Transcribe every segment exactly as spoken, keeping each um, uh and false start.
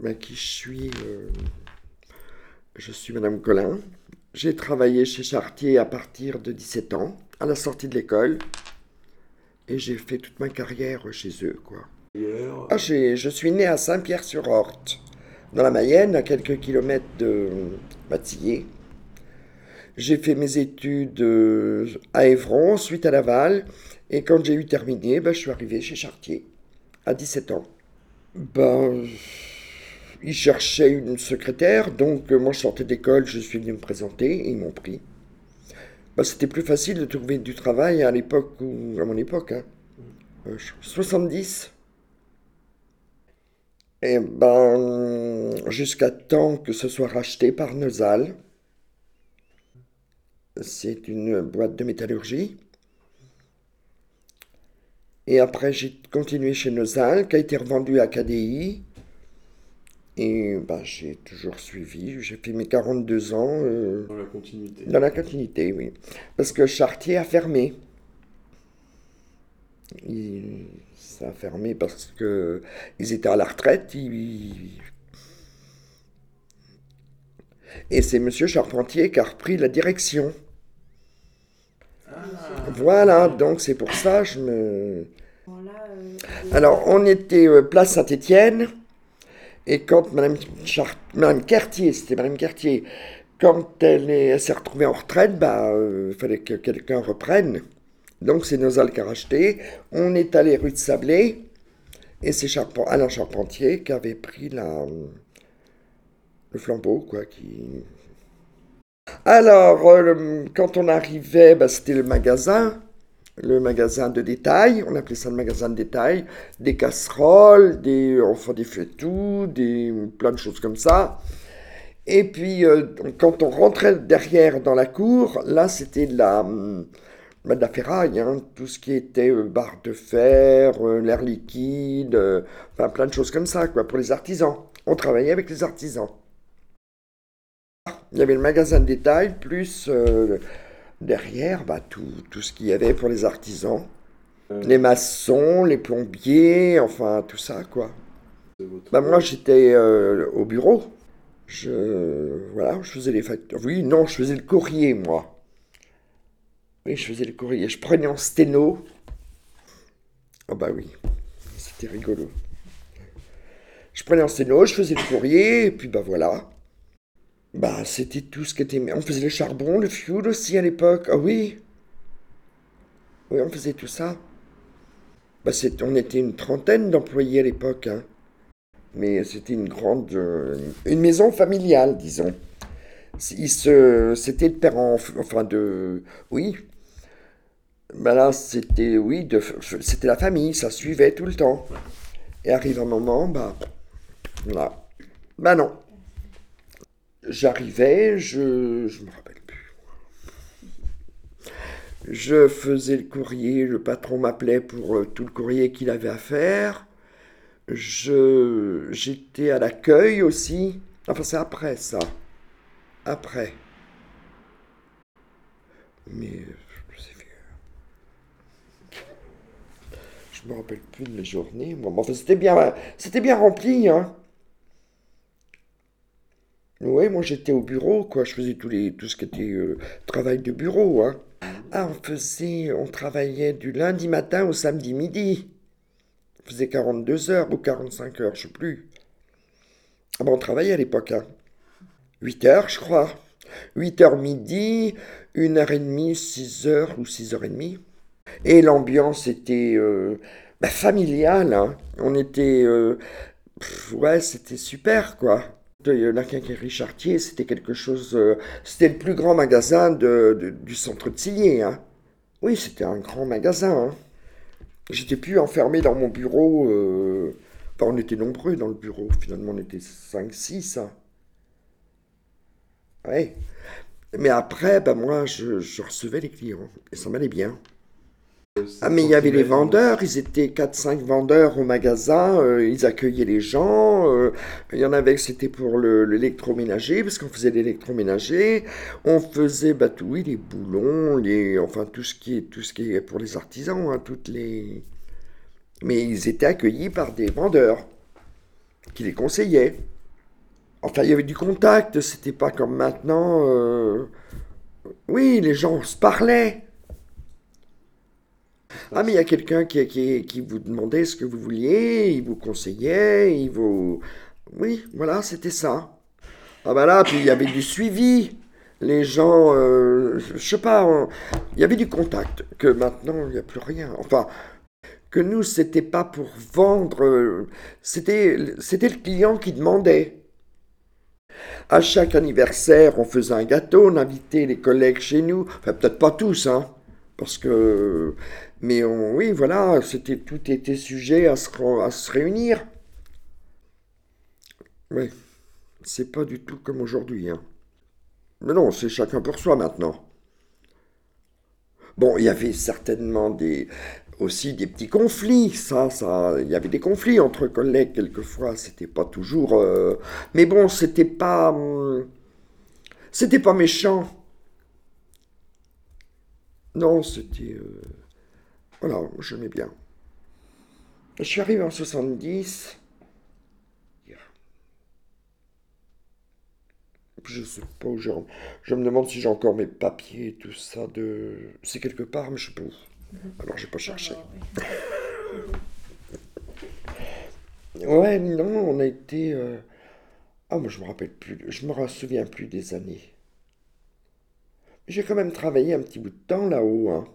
ben, qui je suis euh, Je suis Madame Collin. J'ai travaillé chez Chartier à partir de dix-sept ans, à la sortie de l'école, et j'ai fait toute ma carrière chez eux, quoi. D'ailleurs, Ah, j'ai- je suis né à Saint-Pierre-sur-Orte, dans la Mayenne, à quelques kilomètres de Matillé. J'ai fait mes études euh, à Évron, ensuite à Laval, et quand j'ai eu terminé, ben, je suis arrivé chez Chartier, à dix-sept ans. Ben, ils cherchaient une secrétaire, donc euh, moi je sortais d'école, je suis venu me présenter, et ils m'ont pris. Ben, c'était plus facile de trouver du travail à l'époque, ou à mon époque, hein. Euh, soixante-dix. Et ben, jusqu'à temps que ce soit racheté par Nosal. C'est une boîte de métallurgie. Et après, j'ai continué chez Nosal, qui a été revendu à K D I. Et ben, j'ai toujours suivi. J'ai fait mes quarante-deux ans euh, dans la continuité. dans la continuité, oui. Parce que Chartier a fermé. Il- ça a fermé parce que ils étaient à la retraite. ils- Et c'est Monsieur Charpentier qui a repris la direction. Ah, Voilà, ok. donc c'est pour ça je me. Alors, on était euh, place Saint-Étienne, et quand Madame, Char- Madame Cartier, c'était Madame Cartier, quand elle est- elle s'est retrouvée en retraite, bah, il fallait que quelqu'un reprenne. Donc, c'est Nosal qui a racheté. On est allé rue de Sablé, et c'est Charpen- Alain Charpentier qui avait pris la, le flambeau, quoi. Qui... Alors, euh, le- quand on arrivait, bah, c'était le magasin. Le magasin de détail, on appelait ça le magasin de détail, des casseroles, des, enfin des feux-tout, des, plein de choses comme ça. Et puis, euh, quand on rentrait derrière dans la cour, là, c'était de la, hum, bah, de la ferraille, hein, tout ce qui était euh, barre de fer, euh, l'air liquide, euh, enfin plein de choses comme ça, quoi, pour les artisans. On travaillait avec les artisans. Il y avait le magasin de détail, plus euh, derrière, bah, tout, tout ce qu'il y avait pour les artisans. Les Euh, maçons, les plombiers, enfin tout ça, quoi. c'est votre. Bah moi j'étais euh, au bureau. Je voilà, je faisais les factures. Oui, non, je faisais le courrier, moi. Oui, je faisais le courrier. Je prenais en sténo. Ah bah oui, c'était rigolo. Je prenais en sténo, je faisais le courrier, et puis bah voilà. Bah c'était tout ce qui était. On faisait le charbon, le fioul aussi à l'époque. Ah oui, oui, on faisait tout ça. Bah c'est... on était une trentaine d'employés à l'époque, hein. Mais c'était une grande, euh, une maison familiale, disons. Il se, c'était de père en, enfin de, oui, ben là c'était, oui, de, c'était la famille, ça suivait tout le temps. Et arrive un moment, bah, là, bah non. J'arrivais, je, je me rappelle plus. Je faisais le courrier, le patron m'appelait pour euh, tout le courrier qu'il avait à faire. Je, j'étais à l'accueil aussi. Enfin, c'est après ça. Après. Mais euh, c'est vieux. Je me rappelle plus de mes journées. Moi. Mais enfin, c'était bien, c'était bien rempli, hein. Ouais, moi j'étais au bureau, quoi. Je faisais tous les, tout ce qui était euh, travail de bureau, hein. Ah, on faisait, on travaillait du lundi matin au samedi midi. On faisait quarante-deux heures ou quarante-cinq heures, je sais plus. Ah ben, on travaillait à l'époque, hein. huit heures, je crois. huit heures midi, une heure et demie, six heures ou six heures et demie. Et l'ambiance était euh, bah, familiale, hein. On était, euh, pff, ouais, c'était super, quoi. De la quincaillerie Chartier, c'était quelque chose. euh, c'était le plus grand magasin de, de- du centre de Sillé, hein. Oui, c'était un grand magasin, hein. J'étais plus enfermé dans mon bureau. euh, Enfin, on était nombreux dans le bureau. Finalement, on était cinq, six, hein. Ouais. Mais après, bah, moi, je, je recevais les clients. Et ça m'allait bien. Ah, mais il y avait les Centimètres dans le. vendeurs, ils étaient quatre cinq vendeurs au magasin, euh, ils accueillaient les gens. euh, il y en avait que c'était pour le- l'électroménager, parce qu'on faisait l'électroménager. On faisait, bah, tout, oui, les boulons, les, enfin, tout ce qui est, tout ce qui est pour les artisans, hein, toutes les. Mais ils étaient accueillis par des vendeurs qui les conseillaient. Enfin, il y avait du contact, c'était pas comme maintenant. euh, Oui, les gens se parlaient. Ah, mais il y a quelqu'un qui, qui, qui vous demandait ce que vous vouliez, il vous conseillait, il vous... Oui, voilà, c'était ça. Ah bah là, puis il y avait du suivi. Les gens, euh, je sais pas, on- il y avait du contact. Que maintenant, il n'y a plus rien. Enfin, que nous, c'était pas pour vendre, euh, c'était, c'était le client qui demandait. À chaque anniversaire, on faisait un gâteau, on invitait les collègues chez nous. Enfin, peut-être pas tous, hein, parce que... Mais on- oui, voilà, c'était, tout était sujet à se, re- à se réunir. Oui, c'est pas du tout comme aujourd'hui, hein. Mais non, c'est chacun pour soi maintenant. Bon, il y avait certainement des, aussi des petits conflits, ça, ça, il y avait des conflits entre collègues quelquefois, c'était pas toujours... euh, Mais bon, c'était pas... hum, C'était pas méchant. Non, c'était... euh, Voilà, j'aimais bien. Je suis arrivé en soixante-dix. Je sais pas où j'ai... Je me demande si j'ai encore mes papiers et tout ça de... C'est quelque part, mais je sais pas où. Alors j'ai pas cherché. Ouais, non, on a été... euh, Ah, moi je me rappelle plus, je me souviens plus des années. J'ai quand même travaillé un petit bout de temps là-haut, hein.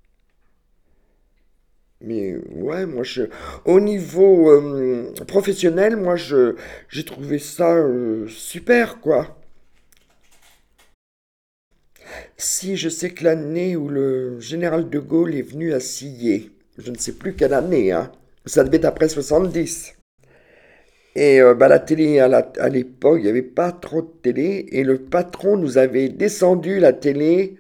Mais ouais, moi je... Au niveau euh, professionnel, moi je j'ai trouvé ça euh, super, quoi. Si je sais que l'année où le général de Gaulle est venu à Sillé, je ne sais plus quelle année, hein. Ça devait être après soixante-dix. Et euh, bah, la télé, à la- à l'époque, il n'y avait pas trop de télé. Et le patron nous avait descendu la télé.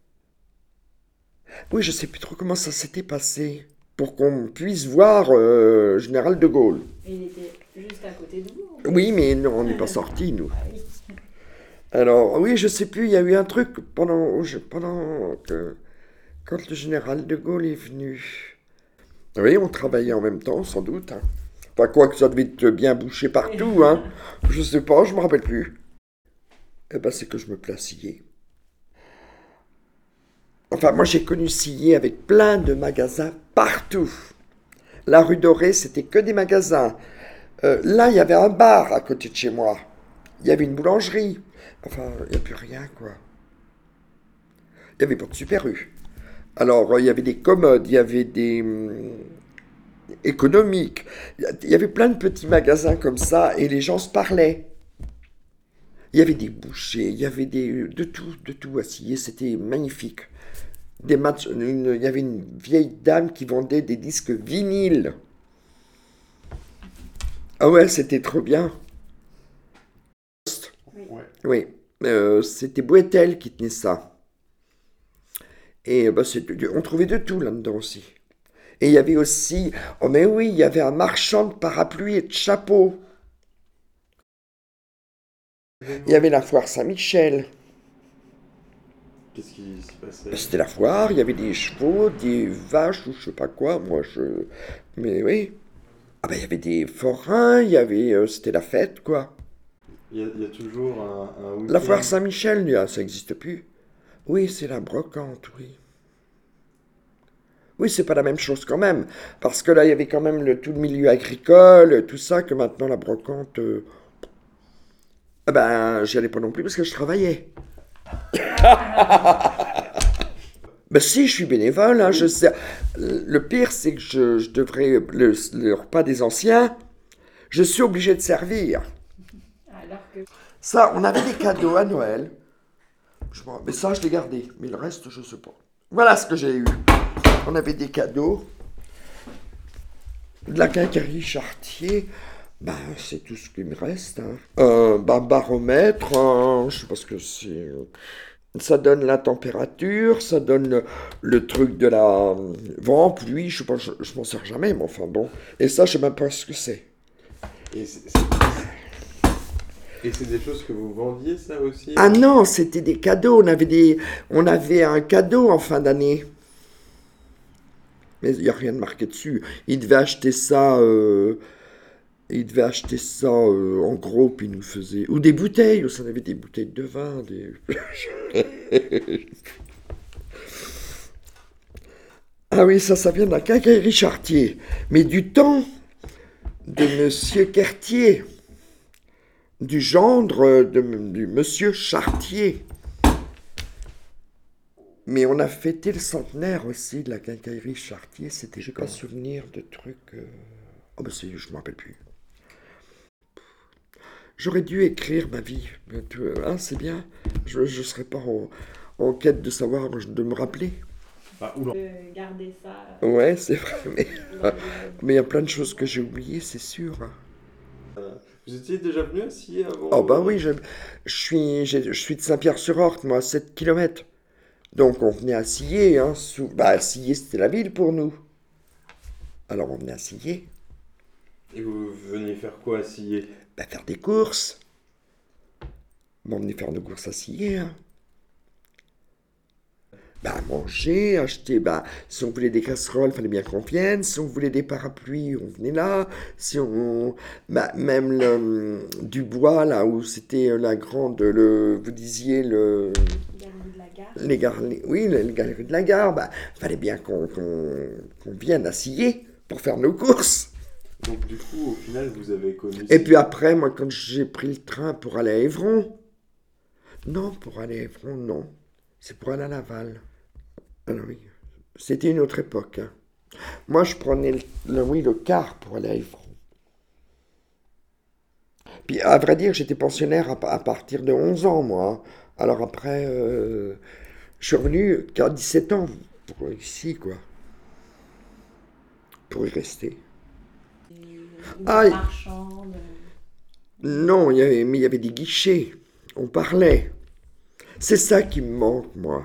Oui, je sais plus trop comment ça s'était passé. Pour qu'on puisse voir euh, Général de Gaulle. Et il était juste à côté de vous, en fait. Oui, mais non, on n'est pas sortis, nous. Ah oui. Alors, oui, je sais plus, il y a eu un truc pendant, je- pendant que, quand le général de Gaulle est venu. Oui, on travaillait en même temps, sans doute, hein. Enfin, quoi que ça devait être bien bouché partout, hein. Je sais pas, je me rappelle plus. Eh ben, c'est que je me plaçais. Enfin, moi, j'ai connu Sillé avec plein de magasins partout. La rue Dorée, c'était que des magasins. Euh, là, il y avait un bar à côté de chez moi. Il y avait une boulangerie. Enfin, il n'y a plus rien, quoi. Il y avait pas de Super U. Alors, euh, il y avait des commodes, il y avait des hum, économiques. Il y a- il y avait plein de petits magasins comme ça et les gens se parlaient. Il y avait des bouchers, il y avait des, de tout, de tout à Sillé. C'était magnifique. Des matchs, une- il y avait une vieille dame qui vendait des disques vinyles. Ah ouais, c'était trop bien. Oui. Ouais. Oui, Euh, c'était Boetel qui tenait ça. Et euh, bah, c'est- on trouvait de tout là-dedans aussi. Et il y avait aussi, oh mais oui, il y avait un marchand de parapluies et de chapeaux. Il y avait la foire Saint-Michel. Qu'est-ce qui s'y passait? C'était la foire, il y avait des chevaux, des vaches ou je sais pas quoi. Moi, je... Mais oui. Ah bah il y avait des forains, il y avait... euh, c'était la fête, quoi. Il y a, il y a toujours un, un La foire week-end. Saint-Michel, là, ça n'existe plus. Oui, c'est la brocante, oui. Oui, c'est pas la même chose quand même. Parce que là, il y avait quand même le, tout le milieu agricole, tout ça, que maintenant la brocante... euh, ah ben, j'y allais pas non plus parce que je travaillais. Ben si, je suis bénévole, hein, je sais. Le pire, c'est que je, je devrais... Le, le repas des anciens, je suis obligé de servir. Alors que... Ça, on avait des cadeaux à Noël. Je m'en- mais ça, je l'ai gardé. Mais le reste, je sais pas. Voilà ce que j'ai eu. On avait des cadeaux. De la quincaillerie Chartier. Ben, c'est tout ce qui me reste, hein. Un ben, baromètre, un- je sais pas ce que c'est. euh, Ça donne la température, ça donne le, le truc de la euh, vent, pluie, je sais pas, je, je m'en sers jamais, mais enfin bon. Et ça, je sais même pas ce que c'est. Et c'est c'est- et c'est des choses que vous vendiez, ça aussi? Ah non, c'était des cadeaux. On avait des, on avait un cadeau en fin d'année. Mais il n'y a rien de marqué dessus. Il devait acheter ça. euh, Et il devait acheter ça euh, en gros, puis il nous faisait... Ou des bouteilles, aussi, on avait des bouteilles de vin, des... Ah oui, ça, ça vient de la quincaillerie Chartier. Mais du temps de Monsieur Cartier, du gendre de, du Monsieur Chartier. Mais on a fêté le centenaire aussi de la quincaillerie Chartier. C'était, j'ai pas souvenir de trucs... Euh... Oh ben c'est, je me rappelle plus. J'aurais dû écrire ma vie. Hein, c'est bien. Je ne serais pas en, en quête de savoir, de me rappeler. Ah, oula. De garder ça. Ouais, c'est vrai. Mais dans le- mais il y a plein de choses que j'ai oubliées, c'est sûr. Vous étiez déjà venu à Sillé avant? Oh bah oui, je, je suis, j'ai- je suis de Saint-Pierre-sur-Orte, moi, à sept kilomètres. Donc on venait à Sillé. Hein, sous, bah Sillé, c'était la ville pour nous. Alors on venait à Sillé. Et vous veniez faire quoi à Sillé? Bah, faire des courses. Bon, on venait faire nos courses à Sillé. Hein. Bah, manger, acheter. Bah, si on voulait des casseroles, fallait bien qu'on vienne. Si on voulait des parapluies, on venait là. Si on. Bah, même le, du bois, là où c'était la grande. Le, vous disiez le. Galerie de la gare. Les gares, les- oui, les galeries de la gare. Bah, fallait bien qu'on qu'on, qu'on vienne à Sillé pour faire nos courses. Donc du coup, au final, vous avez connu... Et puis après, moi, quand j'ai pris le train pour aller à Évron, non, pour aller à Évron, non. C'est pour aller à Laval. Alors oui, c'était une autre époque. Hein. Moi, je prenais le, le- oui, le car pour aller à Évron. Puis, à vrai dire, j'étais pensionnaire à, à partir de onze ans, moi. Hein. Alors après, euh, je suis revenu qu'à dix-sept ans, pour ici, quoi. Pour y rester. Une Ah, marchande. Non, il y avait, mais il y avait des guichets. On parlait. C'est ça qui me manque, moi.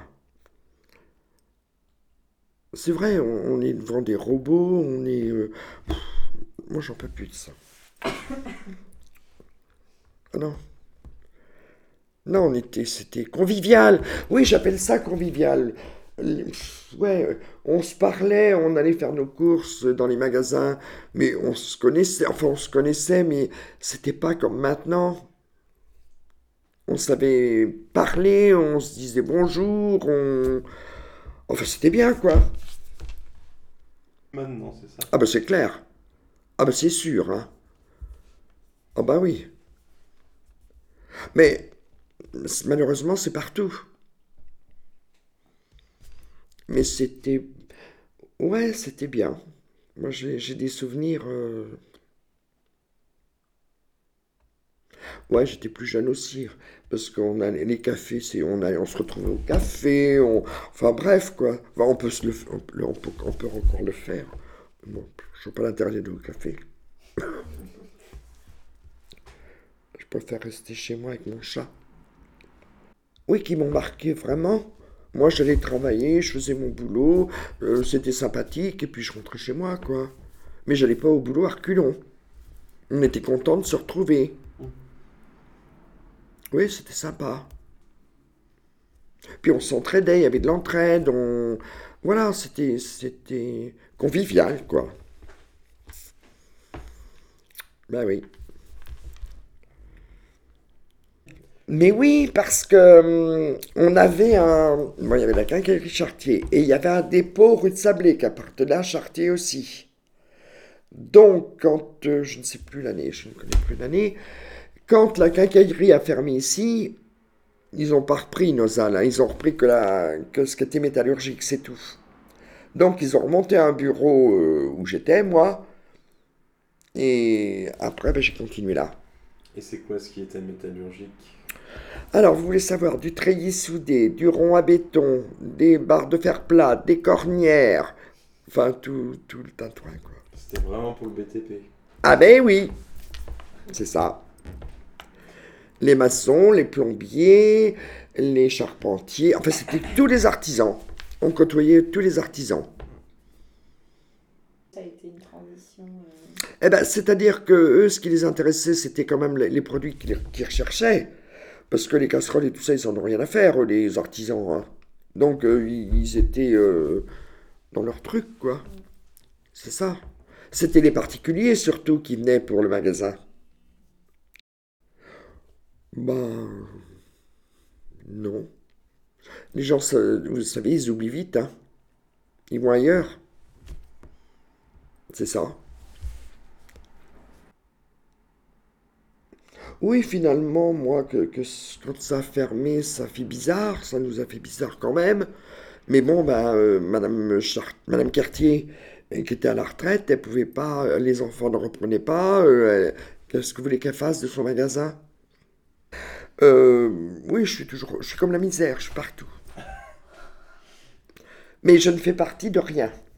C'est vrai, on, on est devant des robots, on est... euh, pff, moi, j'en peux plus de ça. Ah non. Non, on était, c'était convivial. Oui, j'appelle ça convivial. Les- pff, Ouais, euh, on se parlait, on allait faire nos courses dans les magasins, mais on se connaissait, enfin, on se connaissait, mais c'était pas comme maintenant. On savait parler, on se disait bonjour, on... Enfin, c'était bien, quoi. Maintenant, c'est ça. Ah bah c'est clair. Ah bah c'est sûr, hein. Ah bah oui. Mais c'est- malheureusement, c'est partout. Mais c'était... Ouais, c'était bien. Moi, j'ai j'ai des souvenirs... euh, Ouais, j'étais plus jeune aussi. Parce qu'on allait... Les cafés, c'est... On allait... on se retrouvait au café, on... Enfin bref, quoi. Enfin, on peut, se le... on peut... on peut on peut encore le faire. Bon, je vois pas l'intérêt d'aller au café. Je préfère rester chez moi avec mon chat. Oui, qui m'ont marqué vraiment. Moi, j'allais travailler, je faisais mon boulot, euh, c'était sympathique, et puis je rentrais chez moi, quoi. Mais j'allais pas au boulot à reculons. On était content de se retrouver. Oui, c'était sympa. Puis on s'entraidait, il y avait de l'entraide, on... Voilà, c'était, c'était convivial, quoi. Ben oui. Mais oui, parce que hum, on avait un... Bon, il y avait la quincaillerie Chartier, et il y avait un dépôt rue de Sablé qui appartenait à Chartier aussi. Donc, quand... euh, je ne sais plus l'année, je ne connais plus l'année, quand la quincaillerie a fermé ici, ils n'ont pas repris nos halles, hein, ils ont repris que, la, que ce qui était métallurgique, c'est tout. Donc, ils ont remonté un bureau euh, où j'étais, moi, et après, ben, j'ai continué là. Et c'est quoi ce qui était métallurgique? Alors, vous voulez savoir du treillis soudé, du rond à béton, des barres de fer plat, des cornières, enfin, tout, tout le tintouin, quoi. C'était vraiment pour le B T P. Ah ben oui, c'est ça. Les maçons, les plombiers, les charpentiers, enfin, c'était tous les artisans. On côtoyait tous les artisans. Ça a été une transition. euh, Eh ben, c'est-à-dire que eux, ce qui les intéressait, c'était quand même les, les produits qu'ils qu'ils recherchaient. Parce que les casseroles et tout ça, ils en ont rien à faire, eux, les artisans. Hein. Donc, euh, ils ils étaient euh, dans leur truc, quoi. C'est ça. C'était les particuliers surtout qui venaient pour le magasin. Ben, non. Les gens, ça- vous savez, ils oublient vite, hein. Ils vont ailleurs. C'est ça. Oui, finalement, moi, que, que c- quand ça a fermé, ça fait bizarre. Ça nous a fait bizarre quand même. Mais bon, ben, euh, Madame, Char- Madame Cartier, euh, qui était à la retraite, elle pouvait pas, euh, les enfants ne reprenaient pas. euh, elle- qu'est-ce que vous voulez qu'elle fasse de son magasin? Euh, oui, je suis toujours, je suis comme la misère, je suis partout. Mais je ne fais partie de rien.